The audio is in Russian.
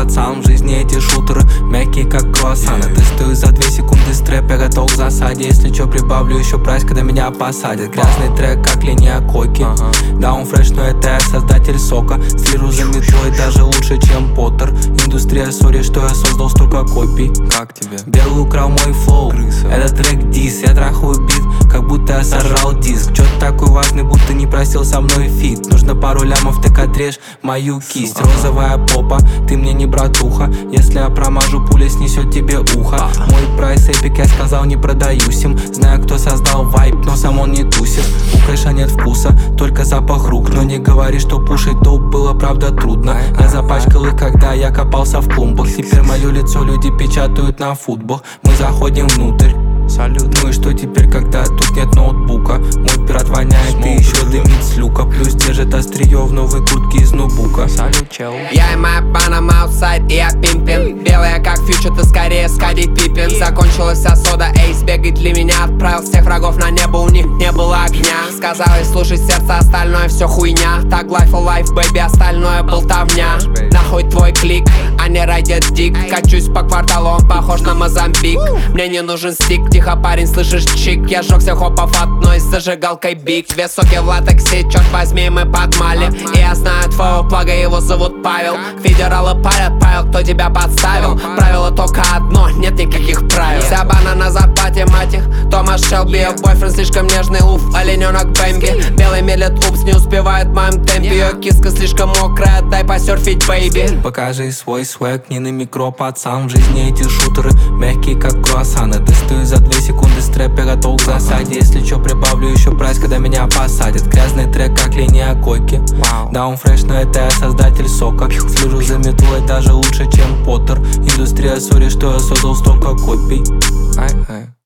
пацан, в жизни эти шутеры мягкие как круассаны. Тестую за 2 секунды стрэп, я готов к засаде. Если чё, прибавлю еще прайс, когда меня посадят. Грязный трек, как линия койки. Да, он фреш, но это я создатель сока. Слежу за метлой даже лучше, чем Поттер. Индустрия, сори, что я создал столько копий. Как тебе? Белый украл мой флоу. Это трек дис, я трахаю бит, как будто я сожрал диск. Чё ты такой важный, будто не просил со мной фит. Нужно пару лямов, так отрежь мою кисть. Розовая попа, ты мне не братуха. Если я промажу, пуля снесет тебе ухо. Мой прайс эпик, я сказал, не продаюсь им. Знаю, кто создал вайп, но сам он не тусит. У кэша нет вкуса, только запах рук. Но не говори, что пушить доп было правда трудно. Я запачкал их, когда я копался в клумбах. Теперь мое лицо люди печатают на футбол. Мы заходим внутрь. Салют. Ну и что теперь, когда тут нет ноутбука? Мой пират воняет и еще дымит с люка. Плюс держит острие в новой куртке из ноутбука. Салют, чел. Я и моя панама аутсайд, и я пимпин. Белая как фьючер, ты скорее скадить пипин. Закончилась вся сода, эйс бегает для меня. Отправил всех врагов на небо, у них не было огня. Сказала слушай сердце, остальное все хуйня. Так life or life, baby, остальное болтовня. Нахуй твой клик, а не райдет дик. Качусь по кварталу, он похож на Мозамбик. Мне не нужен стик, тихо, парень, слышишь, чик. Я жёг всех хопов одной с зажигалкой биг. Две соки в латексе, черт возьми, мы подмали. И я знаю твоего плага, его зовут Павел. Федералы палят, Павел, кто тебя подставил? Правило только одно, нет никаких правил. Вся бана на зарплате, мать их. Томас Шелби, бойфренд слишком нежный, уф, олененок Бэмби. Белый медлит, упс, не успевает в моем темпе. Ее киска слишком мокрая, дай посерфить, бэйби. Покажи свой свэг, не на микро, пацан. В жизни эти шутеры мягкие как круассаны. Тестую за 2 секунды стрэп, я готов к засаде. Если чё, прибавлю еще прайс, когда меня посадят. Грязный трек, как линия койки. Да, он фреш, но это я создатель сока. Слежу за метлой даже лучше, чем Поттер. Индустрия, сори, что я создал столько копий.